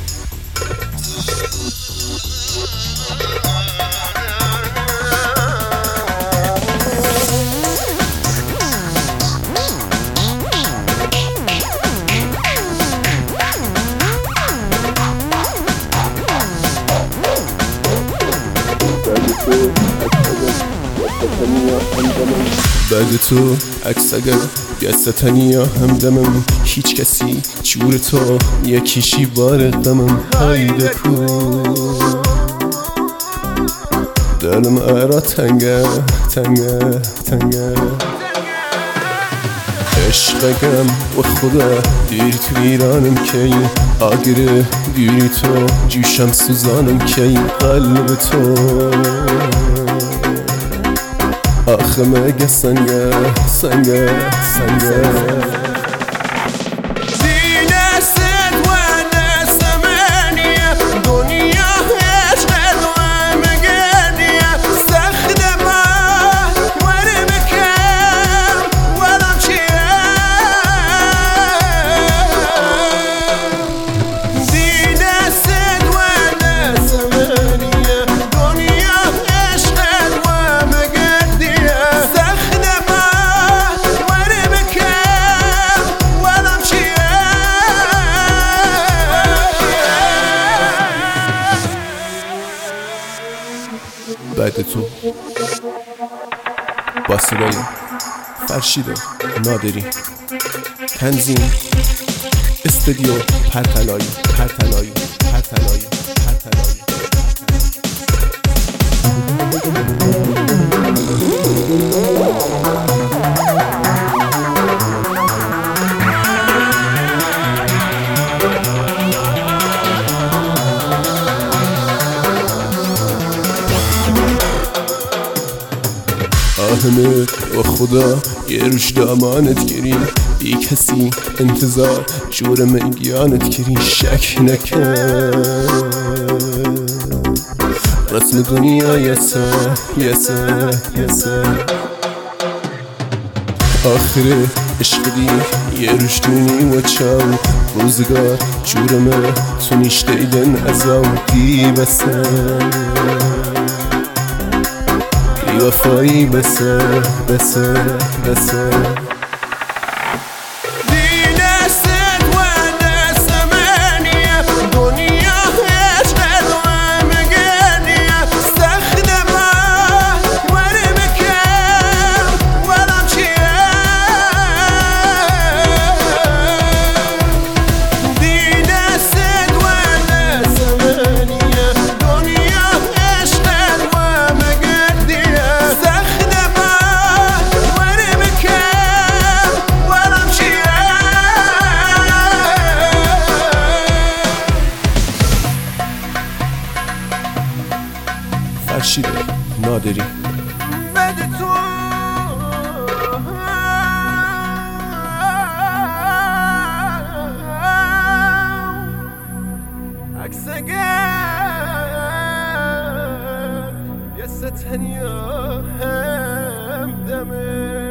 بعد تو عکس اگر بیاستنی یا همدمم، هیچ کسی جور تو یکیشی بار غمم. هایده کو دلم ارا تنگه تنگه تنگه، عشقگم و خدا دیر تو ایرانم کی، آگره دیری تو جوشم سوزانم کی. قلب تو آخه مگه سنگه سنگه سنگه. بعد تو با صدای فرشید نادری، تنظیم استودیو پرتلایی پرتلایی پرتلایی پرتلایی. آهمه و خدا یه روش دامانت گریم، بی کسی انتظار جور میگیانت گریم. شک نکن رسم دنیا یسه یسه یسه، آخره عشق دی یه روش دونی و چاو، روزگار جورمه تو نیشته ایدن ازاو دی بسه وفایی بسه بسه بسه. فرشید نادری. بعد تو عکس اگر یه ستنیا همدمه